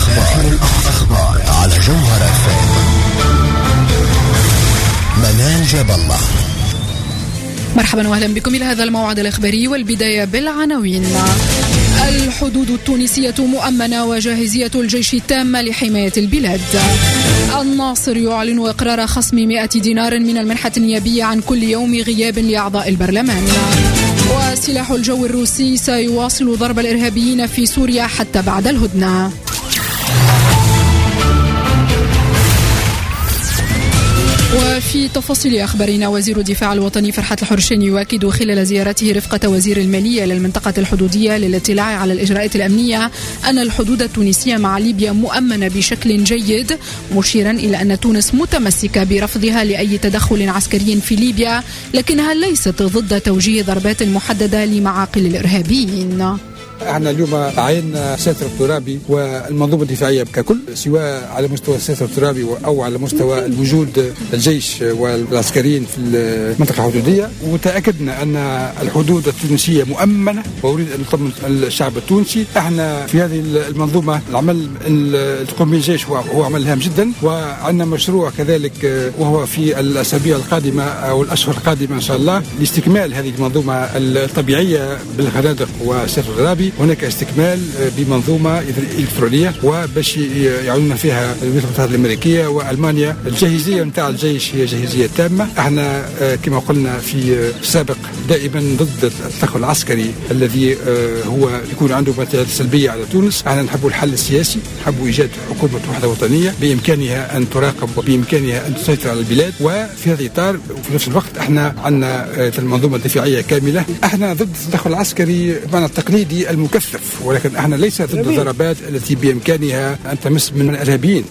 الأخبار على جوهر FM. منال جاب الله. مرحبا واهلا بكم إلى هذا الموعد الإخباري، والبداية بالعناوين. الحدود التونسية مؤمنة وجاهزية الجيش تامة لحماية البلاد. الناصر يعلن إقرار خصم 100 دينار من المنحة النيابية عن كل يوم غياب لأعضاء البرلمان. وسلاح الجو الروسي سيواصل ضرب الإرهابيين في سوريا حتى بعد الهدنة. وفي تفاصيل أخبارنا، وزير الدفاع الوطني فرحات الحرشين يؤكد خلال زيارته رفقة وزير المالية للمنطقة الحدودية للاطلاع على الإجراءات الأمنية أن الحدود التونسية مع ليبيا مؤمنة بشكل جيد، مشيرا إلى أن تونس متمسكة برفضها لأي تدخل عسكري في ليبيا، لكنها ليست ضد توجيه ضربات محددة لمعاقل الإرهابيين. احنا اليوم عينا ساتر الترابي والمنظومه الدفاعيه ككل، سواء على مستوى الساتر الترابي او على مستوى الوجود الجيش والعسكريين في المنطقه الحدوديه، وتاكدنا ان الحدود التونسيه مؤمنه، واريد ان اطمن الشعب التونسي. احنا في هذه المنظومه العمل تقوم به الجيش هو عمل هام جدا، وعندنا مشروع كذلك وهو في الاسابيع القادمه او الاشهر القادمه ان شاء الله لاستكمال هذه المنظومه الطبيعيه بالخنادق والساتر الترابي. هناك استكمال بمنظومة إلكترونية وباش يعلن فيها الولايات المتحدة الأمريكية وألمانيا. الجاهزية نتاع الجيش هي جاهزية تامة. احنا كما قلنا في السابق دائما ضد التدخل العسكري الذي هو يكون عنده مثال سلبية على تونس. احنا نحب الحل السياسي، نحب إيجاد حكومة وحدة وطنية بإمكانها أن تراقب وبإمكانها أن تسيطر على البلاد، وفي هذا الإطار وفي نفس الوقت احنا عندنا المنظومة الدفاعية كاملة. احنا ضد التدخل العسكري بمعنى التقليدي المكثف، ولكن احنا ليس ضد الضربات التي بامكانها ان تمس من الارهابيين.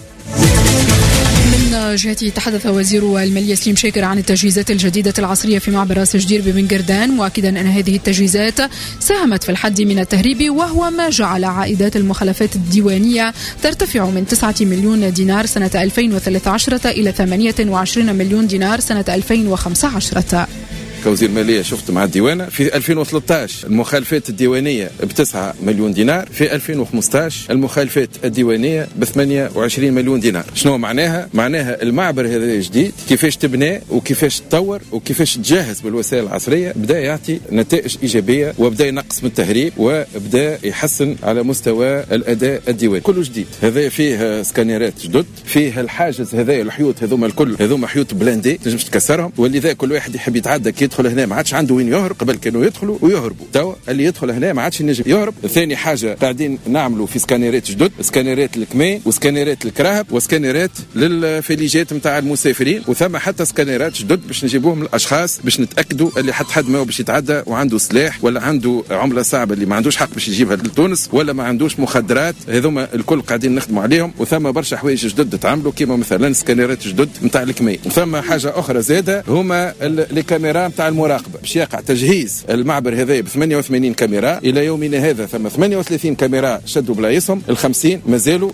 من جهته تحدث وزير المالية سليم شاكر عن التجهيزات الجديدة العصرية في معبر راس جدير ببن قردان، مؤكدا أن هذه التجهيزات ساهمت في الحد من التهريب، وهو ما جعل عائدات المخالفات الديوانية ترتفع من 9 مليون دينار سنة 2013 إلى 28 مليون دينار سنة 2015. كوزير مالية شفت مع الديوانة في 2013 المخالفات الديوانية ب9 مليون دينار، في 2015 المخالفات الديوانية ب28 مليون دينار. شنو معناها؟ معناها المعبر هذا جديد كيفاش تبنى وكيفاش تطور وكيفاش تجهز بالوسائل العصرية بدأ يعطي نتائج إيجابية، وبدأ ينقص من التهريب، وبدأ يحسن على مستوى الأداء الديواني. كله جديد. هذا فيه سكانيرات جدد، فيه الحاجز هذا الحيوط هذوما الكل، هذوما حيوط بلاندي تنجمش تكسرهم، ولذا كل واحد يحب يتعدى يدخل هنا ما عادش عنده وين يهرب. قبل كانوا يدخلوا ويهربوا، توا اللي يدخل هنا ما عادش ينجم يهرب. ثاني حاجه قاعدين نعملوا في سكانيرات جدد، سكانيرات الكمين وسكانيرات الكراهب وسكانيرات للفليجات نتاع المسافرين، وثم حتى سكانيرات جدد باش نجيبوهم الاشخاص باش نتاكدوا اللي حد ما هو باش يتعدى وعنده سلاح ولا عنده عمله صعبه اللي ما عندوش حق باش يجيبها لتونس ولا ما عندوش مخدرات. هذوما الكل قاعدين نخدموا عليهم، وثم برشا حوايج جدد تعملوا كيما مثلا سكانيرات جدد نتاع الكمين. وثم حاجه اخرى زاده هما الكاميرا نتاع المراقبة، باش يقع تجهيز المعبر هذا ب 88 كاميرا. إلى يومنا هذا ثم 38 كاميرا شدوا بلايصهم، ال50 مازالوا.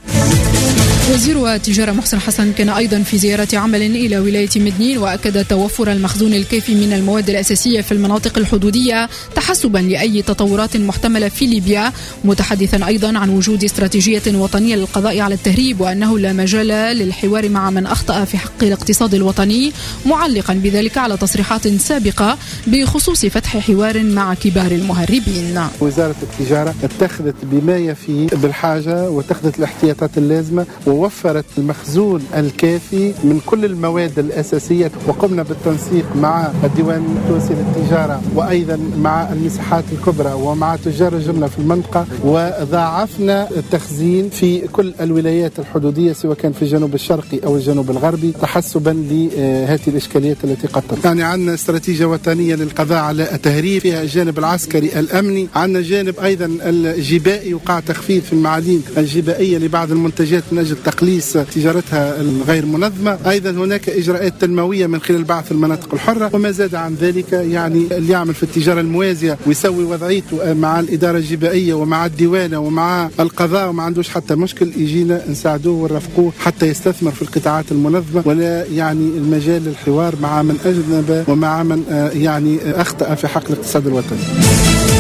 وزير التجارة محسن حسن كان أيضا في زيارة عمل إلى ولاية مدنين، وأكد توفر المخزون الكافي من المواد الأساسية في المناطق الحدودية تحسبا لأي تطورات محتملة في ليبيا، متحدثا أيضا عن وجود استراتيجية وطنية للقضاء على التهريب، وأنه لا مجال للحوار مع من أخطأ في حق الاقتصاد الوطني، معلقا بذلك على تصريحات سابقة بخصوص فتح حوار مع كبار المهربين. وزارة التجارة اتخذت بما يفي بالحاجة واتخذت الاحتياطات اللازمة ووفرت المخزون الكافي من كل المواد الأساسية، وقمنا بالتنسيق مع الديوان التونسي للتجارة وأيضا مع المساحات الكبرى ومع تجار الجملة في المنطقة، وضاعفنا التخزين في كل الولايات الحدودية سواء كان في الجنوب الشرقي أو الجنوب الغربي تحسبا لهذه الإشكاليات التي قد تظهر. يعني عندنا استراتيجية وطنية للقضاء على التهريب، فيها الجانب العسكري الأمني، عندنا جانب أيضا الجبائي، وقع تخفيض في المعادين الجبائية لبعض المنتجات من أجل تقليص تجارتها الغير منظمة. أيضا هناك إجراءات تنموية من خلال بعث المناطق الحرة، وما زاد عن ذلك يعني اللي يعمل في التجارة الموازية ويسوي وضعيته مع الإدارة الجبائية ومع الديوانة ومع القضاء وما عندوش حتى مشكل، يجينا نساعدوه ونرافقوه حتى يستثمر في القطاعات المنظمة، ولا يعني المجال للحوار مع من أجنب ومع من يعني أخطأ في حق الاقتصاد الوطني.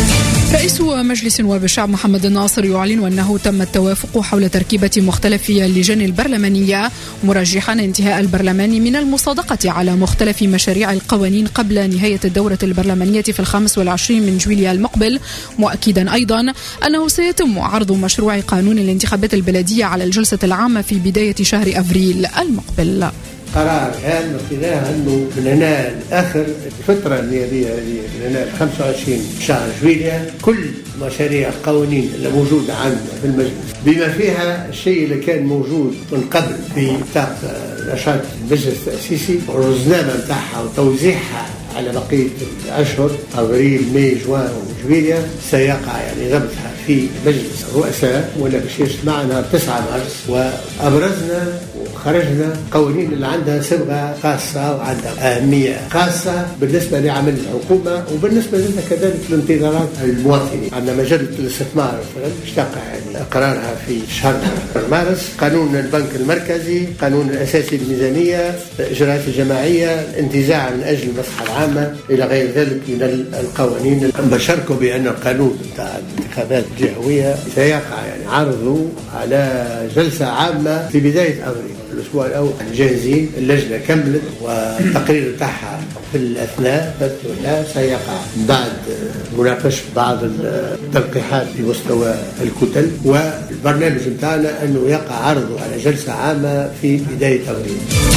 رئيس مجلس نواب الشعب محمد الناصر يعلن أنه تم التوافق حول تركيبة مختلف اللجان البرلمانية، مرجحا انتهاء البرلمان من المصادقة على مختلف مشاريع القوانين قبل نهاية الدورة البرلمانية في 25 من جويليا المقبل، مؤكدا أيضا أنه سيتم عرض مشروع قانون الانتخابات البلدية على الجلسة العامة في بداية شهر أبريل المقبل. قرار هام معناها انه من هنا لاخر الفتره النيابيه هذه من هنا 25 شهر جويليا كل مشاريع القوانين اللي موجوده عندنا في المجلس بما فيها الشيء اللي كان موجود من قبل في نطاق نشاط المجلس التاسيسي والرزنامه نتاعها وتوزيعها على بقيه الاشهر ابريل ماي جوان وجويليا سيقع يعني ضبطها في مجلس الرؤساء ولا باش يجتمع نهار 9 مارس، وابرزنا وخرجنا قوانين اللي عندها صبغه خاصه وعندها اهميه خاصه بالنسبه لعمل الحكومه وبالنسبه لنا كذلك لانتظارات المواطنين. عندنا مجله الاستثمار باش تقع يعني قرارها في شهر مارس، قانون البنك المركزي، قانون الاساسي للميزانيه، الاجراءات الجماعيه، الانتزاع من اجل المصلحه العامه الى غير ذلك من القوانين. بشركوا بان القانون بتاع الانتخابات الجهويه سيقع يعني عرضه على جلسه عامه في بدايه ابريل الاسبوع الاول. جاهزين، اللجنه كملت والتقرير بتاعها في الاثناء سيقع بعد مناقشه بعض التلقيحات في مستوى الكتل، والبرنامج بتاعنا انه يقع عرضه على جلسه عامه في بدايه ابريل.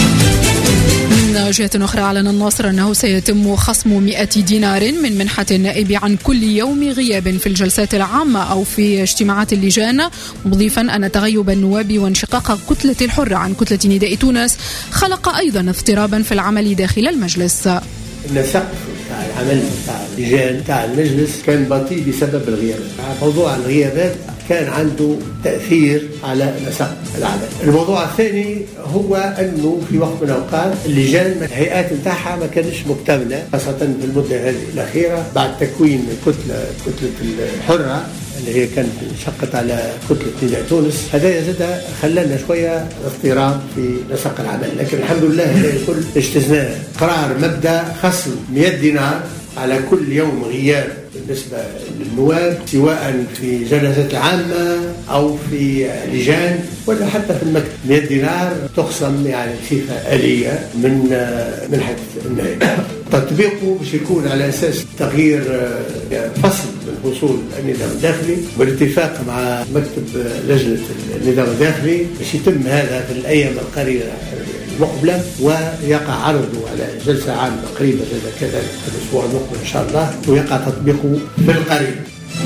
من جهة أخرى أعلن الناصر أنه سيتم خصم 100 دينار من منحة النائب عن كل يوم غياب في الجلسات العامة أو في اجتماعات اللجان، مضيفا أن تغيب النواب وانشقاق كتلة الحرة عن كتلة نداء تونس خلق أيضا اضطرابا في العمل داخل المجلس. النسق بتاع العمل بتاع اللجان بتاع المجلس كان بطيء بسبب الغيابات. موضوع الغيابات كان عنده تأثير على نسق العمل. الموضوع الثاني هو أنه في وقت من الأوقات اللجان الهيئات نتاعها ما كانش مكتملة، خاصة في المدة هذه الأخيرة بعد تكوين كتلة الحرة اللي هي كانت شقت على كتلة نداء تونس. هذا زاد خلانا شوية اضطراب في نسق العمل، لكن الحمد لله هذا الكل اجتزناه. قرار مبدأ خصم 100 دينار على كل يوم غياب بالنسبة للنواب، سواء في جلسات عامة أو في لجان ولا حتى في المكتب. 100 دينار تخصم يعني بصفة آلية من حد النائب. تطبيقه باش يكون على أساس تغيير فصل من فصول النظام الداخلي بالاتفاق مع مكتب لجنة النظام الداخلي، باش يتم هذا في الأيام القريبة المقبلة ويقع عرضه على جلسة عامة قريبة كذلك في الأسبوع المقبل إن شاء الله، ويقع تطبيقه في القريب.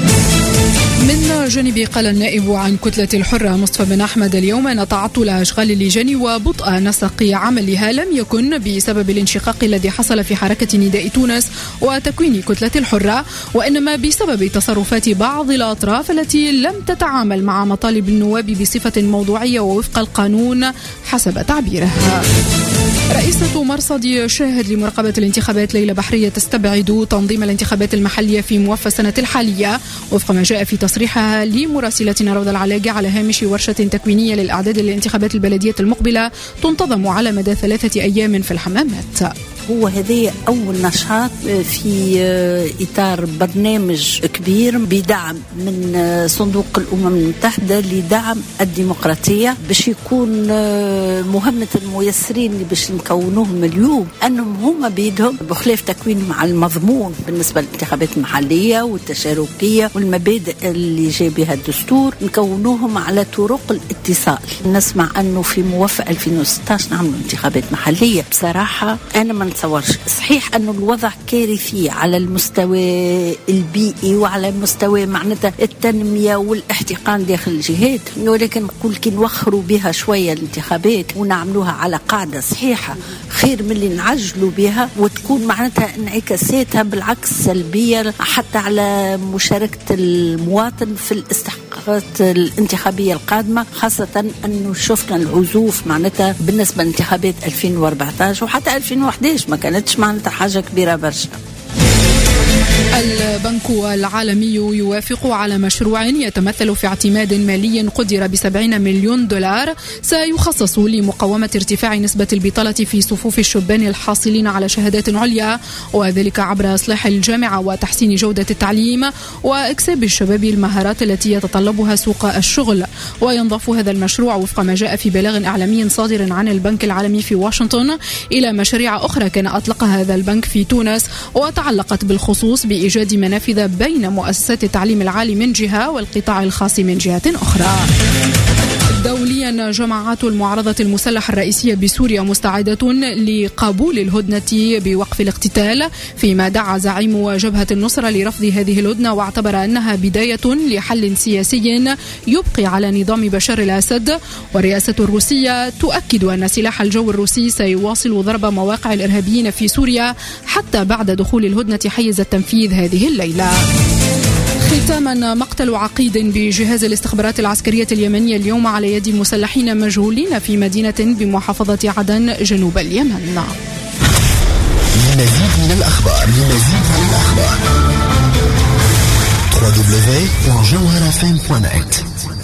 من جانبه قال النائب عن كتلة الحرة مصطفى بن أحمد اليوم أن تعطل أشغال اللجان وبطء نسق عملها لم يكن بسبب الانشقاق الذي حصل في حركة نداء تونس وتكوين كتلة الحرة، وإنما بسبب تصرفات بعض الأطراف التي لم تتعامل مع مطالب النواب بصفة موضوعية ووفق القانون حسب تعبيرها. رئيسة مرصد شاهد لمراقبة الانتخابات ليلى بحرية تستبعد تنظيم الانتخابات المحلية في موفى السنة الحالية، وفق ما جاء في تصريحها لمراسلتنا روضة العلاقة على هامش ورشة تكوينية للأعداد للانتخابات البلدية المقبلة تنتظم على مدى 3 أيام في الحمامات. هو هذه أول نشاط في إطار برنامج كبير بدعم من صندوق الأمم المتحدة لدعم الديمقراطية، باش يكون مهمة الميسرين اللي باش نكونوهم اليوم أنهم هم بيدهم بخلاف تكوينهم على المضمون بالنسبة للانتخابات المحلية والتشاركية والمبادئ اللي جاي بها الدستور، نكونوهم على طرق الاتصال. نسمع أنه في موافق 2016 نعملوا انتخابات محلية. بصراحة أنا ما نتصورش. صحيح أنه الوضع كارثي على المستوى البيئي وعلى مستوى معناتها التنمية والاحتقان داخل الجهات، ولكن نقول كي نوخروا بها شوية الانتخابات ونعملوها على قاعدة صحيحة خير من اللي نعجلوا بها وتكون معناتها انعكاساتها بالعكس سلبية حتى على مشاركة المواطن في الاستحقاقات الانتخابية القادمة، خاصة أنه شفنا العزوف معناتها بالنسبة لانتخابات 2014 وحتى 2011 ما كانتش معناتها حاجة كبيرة برشا. البنك العالمي يوافق على مشروع يتمثل في اعتماد مالي قدر ب$70 مليون سيخصص لمقاومة ارتفاع نسبة البطالة في صفوف الشبان الحاصلين على شهادات عليا، وذلك عبر إصلاح الجامعة وتحسين جودة التعليم وإكساب الشباب المهارات التي يتطلبها سوق الشغل. وينضاف هذا المشروع وفق ما جاء في بلاغ إعلامي صادر عن البنك العالمي في واشنطن إلى مشاريع أخرى كان أطلقها هذا البنك في تونس، وتعلقت بالخصوص بإيجاد منافذ بين مؤسسات التعليم العالي من جهة والقطاع الخاص من جهة أخرى. دوليا، جماعات المعارضة المسلحة الرئيسية بسوريا مستعدة لقبول الهدنة بوقف الاقتتال، فيما دعا زعيم جبهة النصرة لرفض هذه الهدنة واعتبر أنها بداية لحل سياسي يبقي على نظام بشار الأسد. والرئاسة الروسية تؤكد أن سلاح الجو الروسي سيواصل ضرب مواقع الإرهابيين في سوريا حتى بعد دخول الهدنة حيز التنفيذ هذه الليلة. ختاما، مقتل عقيد بجهاز الاستخبارات العسكرية اليمنية اليوم على يد مسلحين مجهولين في مدينة بمحافظة عدن جنوب اليمن. لمزيد من الأخبار www.jawharafm.net